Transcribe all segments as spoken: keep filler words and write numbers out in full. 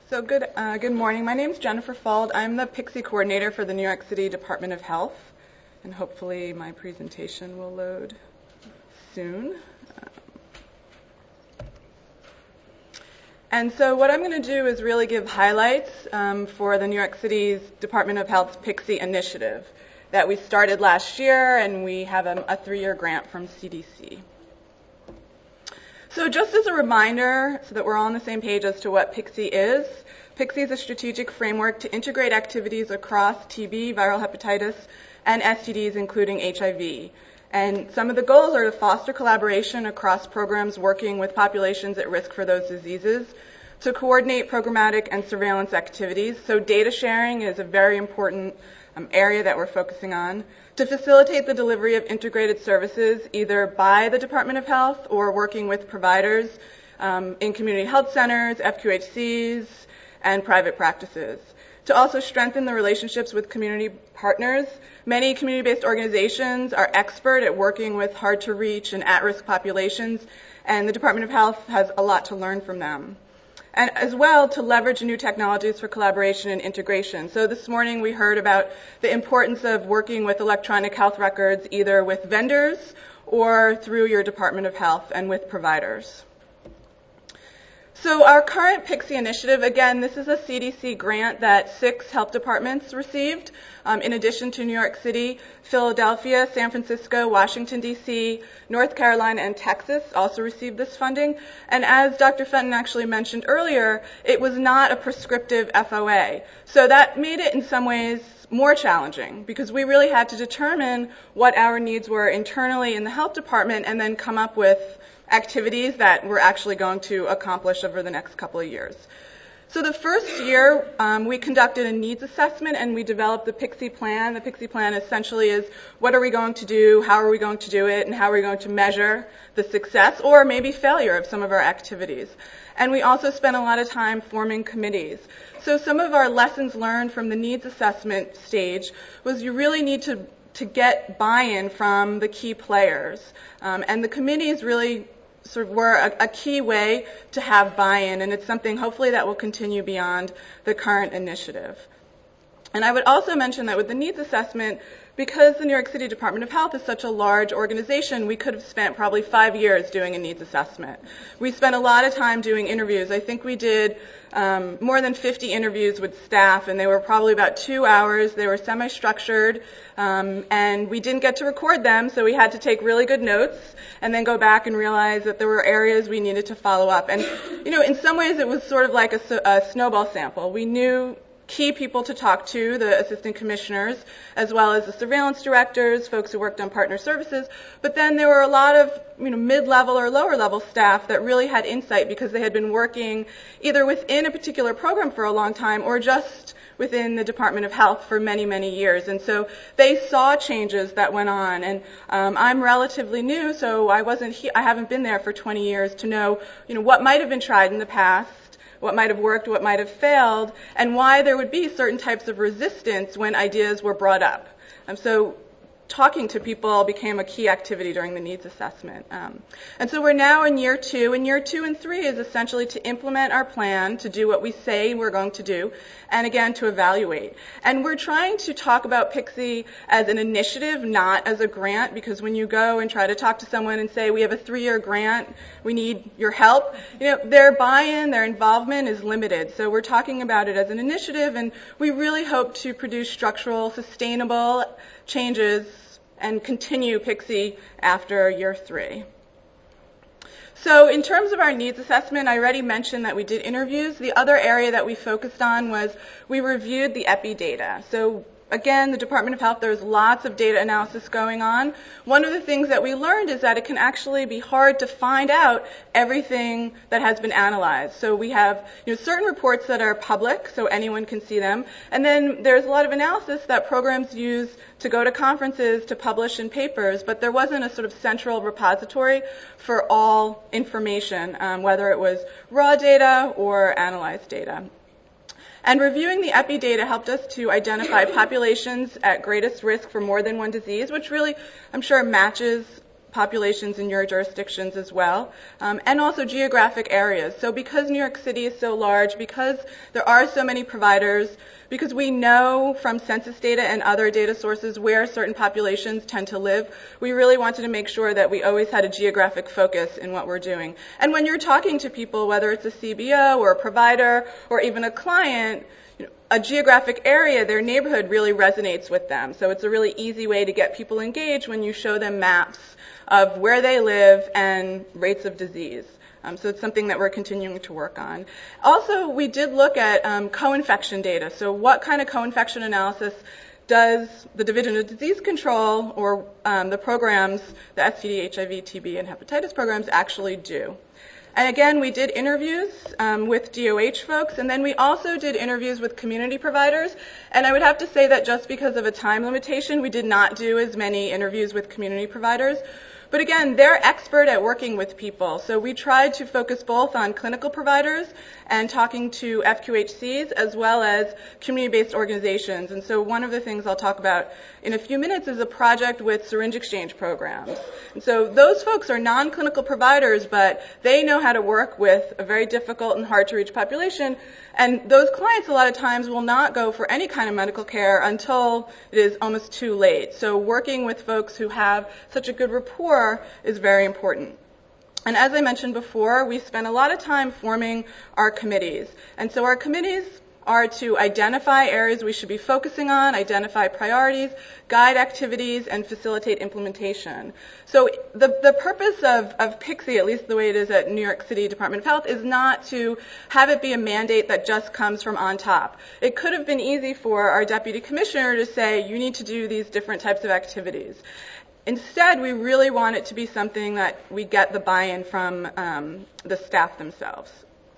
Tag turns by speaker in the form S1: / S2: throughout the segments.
S1: So good, uh, good morning. My name is Jennifer Fald. I'm the Pixie coordinator for the New York City Department of Health, and hopefully my presentation will load soon. Um, and so what I'm going to do is really give highlights um, for the New York City's Department of Health's Pixie initiative that we started last year, and we have a, a three-year grant from C D C. So just as a reminder, so that we're all on the same page as to what Pixie is, Pixie is a strategic framework to integrate activities across T B, viral hepatitis, and S T Ds, including H I V. And some of the goals are to foster collaboration across programs working with populations at risk for those diseases, to coordinate programmatic and surveillance activities. So data sharing is a very important um, area that we're focusing on, to facilitate the delivery of integrated services either by the Department of Health or working with providers um, in community health centers, F Q H Cs, and private practices. To also strengthen the relationships with community partners. Many community-based organizations are expert at working with hard-to-reach and at-risk populations, and the Department of Health has a lot to learn from them. And as well, to leverage new technologies for collaboration and integration. So this morning we heard about the importance of working with electronic health records, either with vendors or through your Department of Health and with providers. So our current Pixie initiative, again, this is a C D C grant that six health departments received, um, in addition to New York City, Philadelphia, San Francisco, Washington, D C, North Carolina, and Texas also received this funding. And as Doctor Fenton actually mentioned earlier, it was not a prescriptive F O A. So that made it in some ways more challenging because we really had to determine what our needs were internally in the health department and then come up with activities that we're actually going to accomplish over the next couple of years. So the first year, um, we conducted a needs assessment and we developed the Pixie plan. The Pixie plan essentially is what are we going to do, how are we going to do it, and how are we going to measure the success or maybe failure of some of our activities. And we also spent a lot of time forming committees. So some of our lessons learned from the needs assessment stage was you really need to, to get buy-in from the key players. Um, and the committees really sort of were a, a key way to have buy-in, and it's something hopefully that will continue beyond the current initiative. And I would also mention that with the needs assessment, because the New York City Department of Health is such a large organization, we could have spent probably five years doing a needs assessment. We spent a lot of time doing interviews. I think we did um, more than fifty interviews with staff, and they were probably about two hours. They were semi-structured, um, and we didn't get to record them, so we had to take really good notes and then go back and realize that there were areas we needed to follow up. And, you know, in some ways it was sort of like a, a snowball sample. We knew key people to talk to, the assistant commissioners, as well as the surveillance directors, folks who worked on partner services. But then there were a lot of, you know, mid-level or lower-level staff that really had insight because they had been working either within a particular program for a long time or just within the Department of Health for many, many years. And so they saw changes that went on. And um, I'm relatively new, so I wasn't he- I haven't been there for twenty years to know, you know, what might have been tried in the past, what might have worked, what might have failed, and why there would be certain types of resistance when ideas were brought up. Um, so talking to people became a key activity during the needs assessment. Um, and so we're now in year two, and year two and three is essentially to implement our plan, to do what we say we're going to do, and again, to evaluate. And we're trying to talk about Pixie as an initiative, not as a grant, because when you go and try to talk to someone and say, we have a three-year grant, we need your help, you know, their buy-in, their involvement is limited. So we're talking about it as an initiative, and we really hope to produce structural, sustainable changes and continue Pixie after year three. So in terms of our needs assessment, I already mentioned that we did interviews. The other area that we focused on was we reviewed the epi data. So again, the Department of Health, there's lots of data analysis going on. One of the things that we learned is that it can actually be hard to find out everything that has been analyzed. So we have, you know, certain reports that are public, so anyone can see them. And then there's a lot of analysis that programs use to go to conferences, to publish in papers, but there wasn't a sort of central repository for all information, um, whether it was raw data or analyzed data. And reviewing the epi data helped us to identify populations at greatest risk for more than one disease, which really, I'm sure, matches populations in your jurisdictions as well, um, and also geographic areas. So because New York City is so large, because there are so many providers, because we know from census data and other data sources where certain populations tend to live, we really wanted to make sure that we always had a geographic focus in what we're doing. And when you're talking to people, whether it's a C B O or a provider or even a client, you know, a geographic area, their neighborhood really resonates with them. So it's a really easy way to get people engaged when you show them maps of where they live and rates of disease. Um, so it's something that we're continuing to work on. Also, we did look at um, co-infection data. So what kind of co-infection analysis does the Division of Disease Control or um, the programs, the S T D, H I V, T B, and hepatitis programs actually do? And again, we did interviews um, with D O H folks, and then we also did interviews with community providers. And I would have to say that just because of a time limitation, we did not do as many interviews with community providers. But again, they're expert at working with people. So we tried to focus both on clinical providers and talking to F Q H Cs as well as community-based organizations. And so one of the things I'll talk about in a few minutes is a project with syringe exchange programs. And so those folks are non-clinical providers, but they know how to work with a very difficult and hard-to-reach population. And those clients a lot of times will not go for any kind of medical care until it is almost too late. So working with folks who have such a good rapport is very important. And as I mentioned before, we spent a lot of time forming our committees. And so our committees are to identify areas we should be focusing on, identify priorities, guide activities, and facilitate implementation. So the, the purpose of, of P I C S I, at least the way it is at New York City Department of Health, is not to have it be a mandate that just comes from on top. It could have been easy for our deputy commissioner to say, you need to do these different types of activities. Instead, we really want it to be something that we get the buy-in from um, the staff themselves.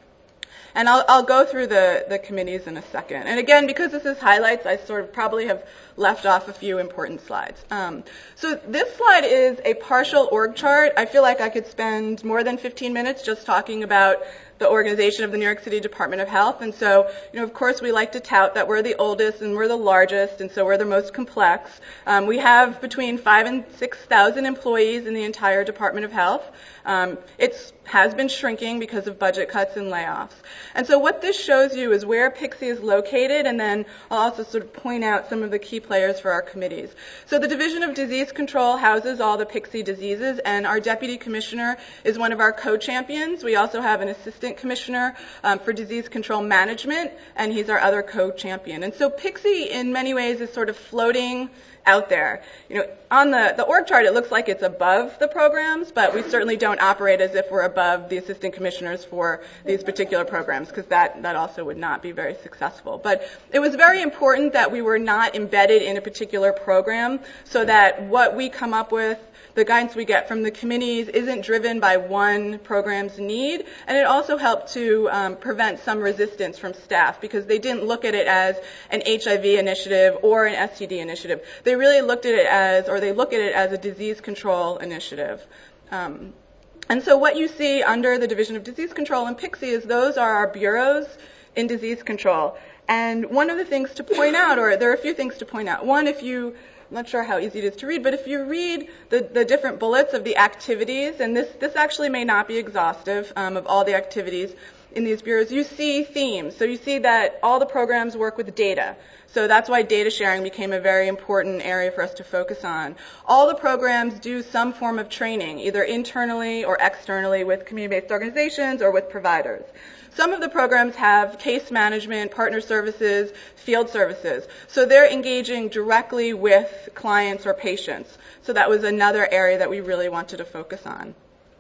S1: And I'll, I'll go through the, the committees in a second. And again, because this is highlights, I sort of probably have left off a few important slides. Um, so this slide is a partial org chart. I feel like I could spend more than fifteen minutes just talking about the organization of the New York City Department of Health. And so, you know, of course, we like to tout that we're the oldest and we're the largest, and so we're the most complex. Um, we have between five and six thousand employees in the entire Department of Health. Um, it has been shrinking because of budget cuts and layoffs. And so what this shows you is where P I C S I is located, and then I'll also sort of point out some of the key players for our committees. So the Division of Disease Control houses all the P I C S I diseases, and our Deputy Commissioner is one of our co-champions. We also have an Assistant Commissioner um, for Disease Control Management, and he's our other co-champion. And so P I C S I, in many ways, is sort of floating out there. You know, on the, the org chart, it looks like it's above the programs, but we certainly don't operate as if we're above the assistant commissioners for these particular programs, because that, that also would not be very successful. But it was very important that we were not embedded in a particular program, so that what we come up with, the guidance we get from the committees, isn't driven by one program's need. And it also helped to um, prevent some resistance from staff, because they didn't look at it as an H I V initiative or an S T D initiative. They really looked at it as, or they look at it as a disease control initiative. Um, and so what you see under the Division of Disease Control and P I C S I is those are our bureaus in disease control. And one of the things to point out, or there are a few things to point out. One, if you I'm not sure how easy it is to read, but if you read the, the different bullets of the activities, and this, this actually may not be exhaustive um, of all the activities in these bureaus, you see themes. So you see that all the programs work with data. So that's why data sharing became a very important area for us to focus on. All the programs do some form of training, either internally or externally with community-based organizations or with providers. Some of the programs have case management, partner services, field services. So they're engaging directly with clients or patients. So that was another area that we really wanted to focus on.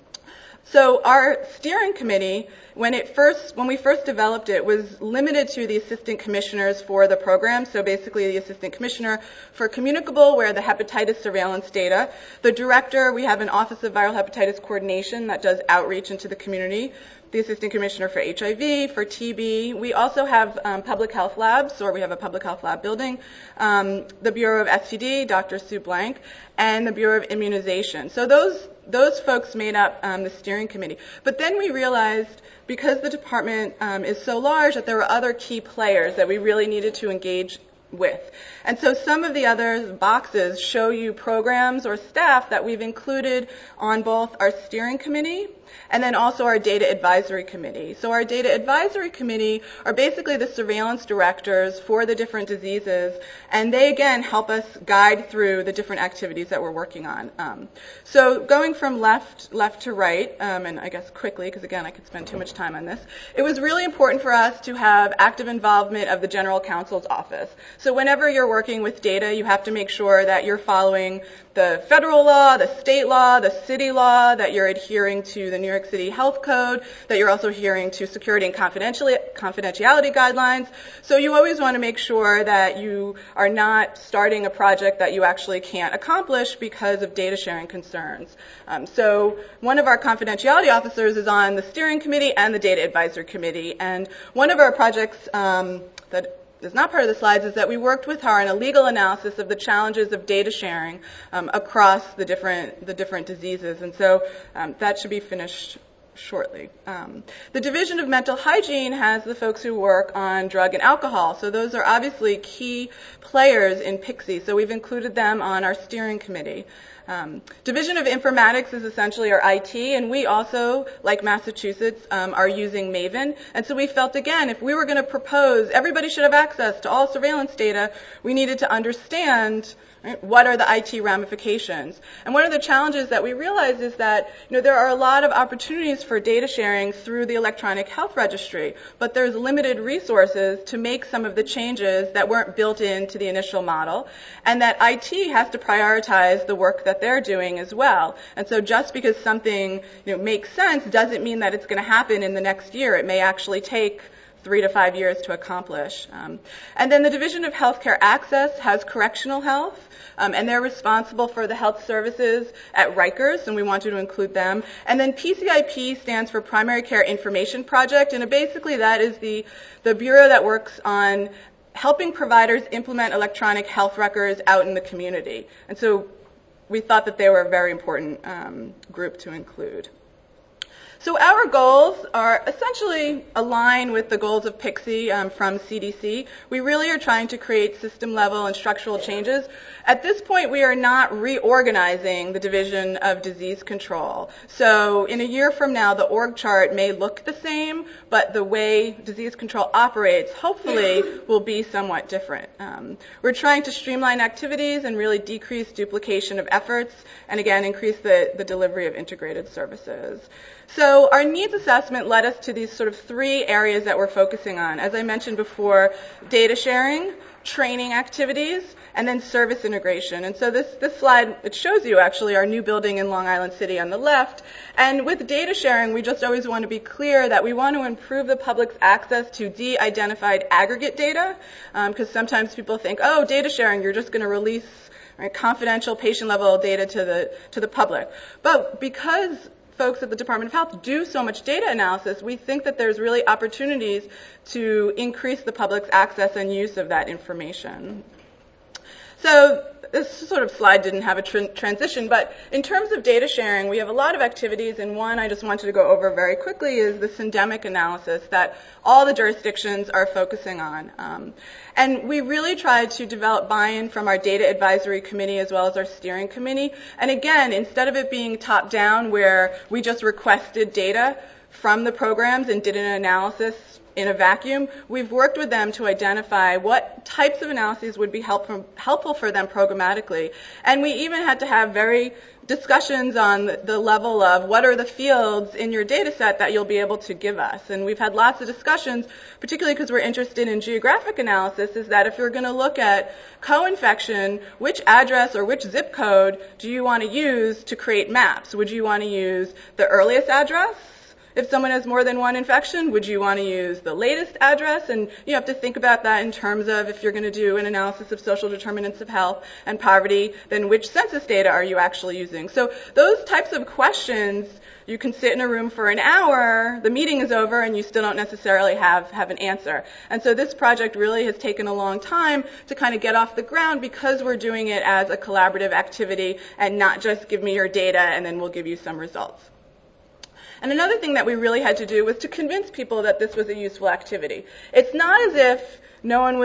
S1: So our steering committee, when it first, when we first developed it, was limited to the assistant commissioners for the program. So basically the assistant commissioner for communicable, where the hepatitis surveillance data. The director, we have an Office of Viral Hepatitis Coordination that does outreach into the community. The assistant commissioner for H I V, for T B. We also have um, public health labs, or we have a public health lab building, um, the Bureau of S T D, Doctor Sue Blank, and the Bureau of Immunization. So those those folks made up um, the steering committee. But then we realized, because the department um, is so large, that there were other key players that we really needed to engage with. And so some of the other boxes show you programs or staff that we've included on both our steering committee and then also our data advisory committee. So our data advisory committee are basically the surveillance directors for the different diseases, and they again help us guide through the different activities that we're working on. Um, so going from left left to right, um, and I guess quickly, because again I could spend too much time on this, it was really important for us to have active involvement of the General Counsel's office. So whenever you're working with data, you have to make sure that you're following the federal law, the state law, the city law, that you're adhering to the New York City Health Code, that you're also adhering to security and confidentiality guidelines. So you always want to make sure that you are not starting a project that you actually can't accomplish because of data sharing concerns. Um, so one of our confidentiality officers is on the steering committee and the data advisory committee. And one of our projects um, that is not part of the slides is that we worked with her on a legal analysis of the challenges of data sharing um, across the different the different diseases, and so um, that should be finished shortly. Um, the Division of Mental Hygiene has the folks who work on drug and alcohol, so those are obviously key players in Pixie, so we've included them on our steering committee. Um, Division of Informatics is essentially our I T, and we also, like Massachusetts, um, are using Maven. And so we felt, again, if we were going to propose everybody should have access to all surveillance data, we needed to understand, right, what are the I T ramifications. And one of the challenges that we realized is that, you know, there are a lot of opportunities for data sharing through the electronic health registry, but there's limited resources to make some of the changes that weren't built into the initial model, and that I T has to prioritize the work that they're doing as well. And so just because something, you know, makes sense doesn't mean that it's going to happen in the next year. It may actually take three to five years to accomplish. Um, and then the Division of Healthcare Access has correctional health, um, and they're responsible for the health services at Rikers, and we wanted to include them. And then P C I P stands for Primary Care Information Project, and basically that is the, the bureau that works on helping providers implement electronic health records out in the community. And so we thought that they were a very important um, group to include. So our goals are essentially aligned with the goals of Pixie um, from C D C. We really are trying to create system-level and structural changes. At this point, we are not reorganizing the Division of Disease Control. So in a year from now, the org chart may look the same, but the way disease control operates, hopefully, will be somewhat different. Um, we're trying to streamline activities and really decrease duplication of efforts, and again, increase the, the delivery of integrated services. So our needs assessment led us to these sort of three areas that we're focusing on. As I mentioned before, data sharing, training activities, and then service integration. And so this, this slide, it shows you actually our new building in Long Island City on the left. And with data sharing, we just always want to be clear that we want to improve the public's access to de-identified aggregate data, because um, sometimes people think, oh, data sharing, you're just going to release, right, confidential patient-level data to the to the public. But because folks at the Department of Health do so much data analysis, we think that there's really opportunities to increase the public's access and use of that information. So this sort of slide didn't have a tr- transition, but in terms of data sharing, we have a lot of activities, and one I just wanted to go over very quickly is the syndemic analysis that all the jurisdictions are focusing on. Um, and we really tried to develop buy-in from our data advisory committee as well as our steering committee. And again, instead of it being top-down where we just requested data from the programs and did an analysis in a vacuum, we've worked with them to identify what types of analyses would be helpful, helpful for them programmatically. And we even had to have very discussions on the level of what are the fields in your data set that you'll be able to give us. And we've had lots of discussions, particularly because we're interested in geographic analysis, is that if you're going to look at co-infection, which address or which zip code do you want to use to create maps? Would you want to use the earliest address? If someone has more than one infection, would you want to use the latest address? And you have to think about that in terms of if you're going to do an analysis of social determinants of health and poverty, then which census data are you actually using? So those types of questions, you can sit in a room for an hour, the meeting is over, and you still don't necessarily have, have an answer. And so this project really has taken a long time to kind of get off the ground because we're doing it as a collaborative activity and not just give me your data and then we'll give you some results. And another thing that we really had to do was to convince people that this was a useful activity. It's not as if no one would,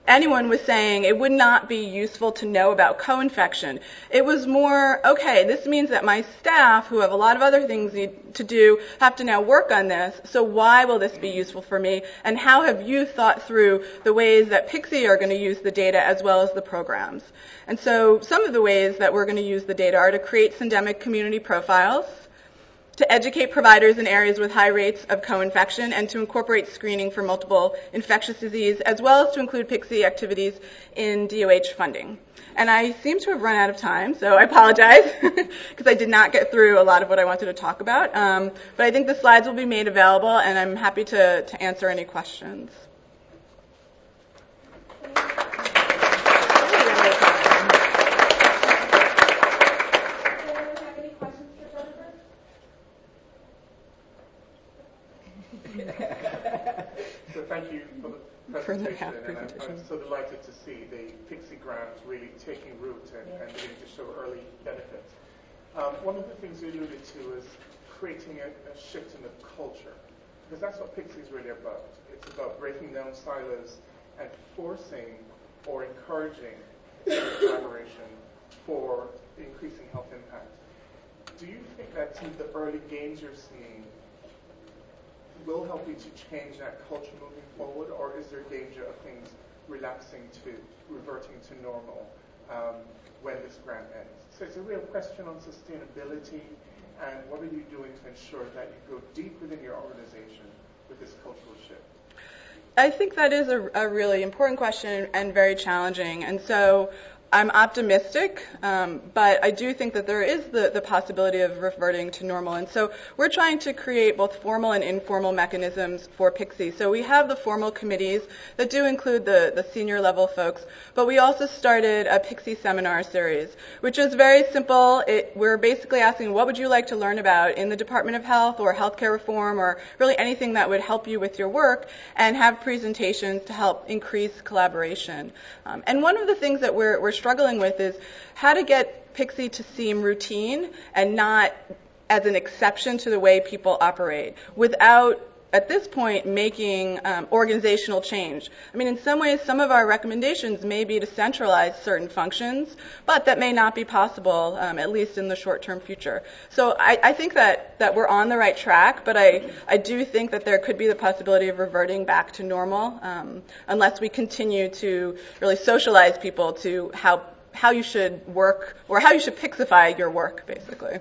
S1: anyone was saying it would not be useful to know about co-infection. It was more, okay, this means that my staff, who have a lot of other things need to do, have to now work on this, so why will this be useful for me, and how have you thought through the ways that Pixie are going to use the data as well as the programs? And so some of the ways that we're going to use the data are to create syndemic community profiles, to educate providers in areas with high rates of co-infection, and to incorporate screening for multiple infectious disease, as well as to include Pixie activities in D O H funding. And I seem to have run out of time, so I apologize, because I did not get through a lot of what I wanted to talk about. Um, but I think the slides will be made available, and I'm happy to, to answer any questions.
S2: So thank you for the presentation, and I'm, I'm so delighted to see the Pixie grant really taking root and, and beginning to show early benefits. Um, one of the things you alluded to is creating a, a shift in the culture, because that's what Pixie is really about. It's about breaking down silos and forcing or encouraging collaboration for increasing health impact. Do you think that some of the early gains you're seeing will help you to change that culture moving forward, or is there danger of things relapsing to, reverting to normal um, when this grant ends? So it's a real question on sustainability, and what are you doing to ensure that you go deep within your organization with this cultural shift?
S1: I think that is a, a really important question and very challenging. And so I'm optimistic, um, but I do think that there is the, the possibility of reverting to normal. And so we're trying to create both formal and informal mechanisms for Pixie. So we have the formal committees that do include the, the senior level folks, but we also started a Pixie seminar series, which is very simple. It, we're basically asking, what would you like to learn about in the Department of Health or healthcare reform, or really anything that would help you with your work, and have presentations to help increase collaboration. Um, and one of the things that we're, we're struggling with is how to get Pixie to seem routine and not as an exception to the way people operate without, at this point, making um, organizational change. I mean, in some ways, some of our recommendations may be to centralize certain functions, but that may not be possible, um, at least in the short-term future. So I, I think that, that we're on the right track, but I, I do think that there could be the possibility of reverting back to normal um, unless we continue to really socialize people to how, how you should work, or how you should Pixify your work, basically.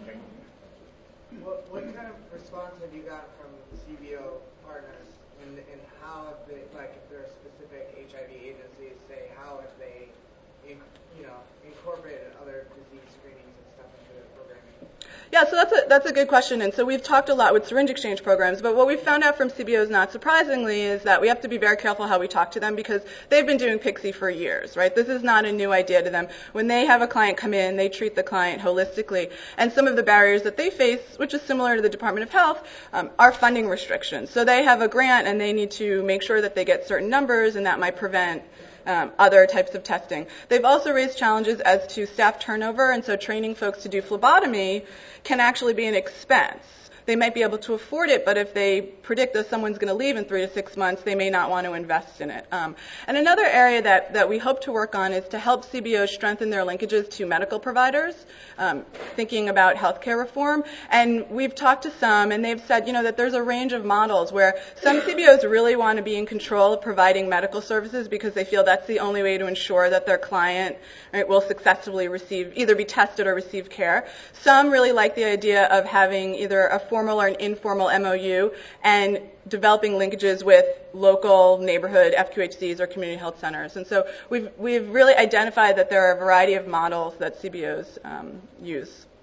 S3: What, what kind of response have you gotten from C B O partners, and, and how have they, like, if there are specific H I V agencies, say, how have they, inc- you know, incorporated other disease screenings and stuff into their programming?
S1: Yeah, so that's a, that's a good question. And so we've talked a lot with syringe exchange programs, but what we've found out from C B Os, not surprisingly, is that we have to be very careful how we talk to them, because they've been doing Pixie for years, right? This is not a new idea to them. When they have a client come in, they treat the client holistically. And some of the barriers that they face, which is similar to the Department of Health, um, are funding restrictions. So they have a grant, and they need to make sure that they get certain numbers, and that might prevent Um, other types of testing. They've also raised challenges as to staff turnover, and so training folks to do phlebotomy can actually be an expense. They might be able to afford it, but if they predict that someone's going to leave in three to six months, they may not want to invest in it. Um, and another area that, that we hope to work on is to help C B Os strengthen their linkages to medical providers, um, thinking about healthcare reform. And we've talked to some, and they've said, you know, that there's a range of models where some C B Os really want to be in control of providing medical services because they feel that's the only way to ensure that their client, right, will successfully receive, either be tested or receive care. Some really like the idea of having either a formal or an informal M O U and developing linkages with local neighborhood F Q H Cs or community health centers. And so we've we've really identified that there are a variety of models that C B Os um, use.